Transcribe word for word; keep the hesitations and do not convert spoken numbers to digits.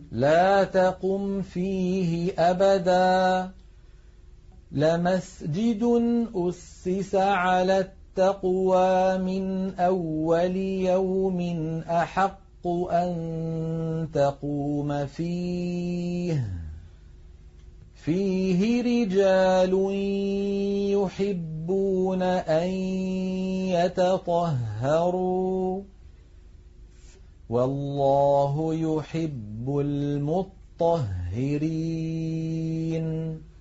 لا تقم فيه أبدا لمسجد أسس على التقوى من أول يوم أحق أن تقوم فيه فيه رجال يحبون أن يتطهروا والله يحب المطهرين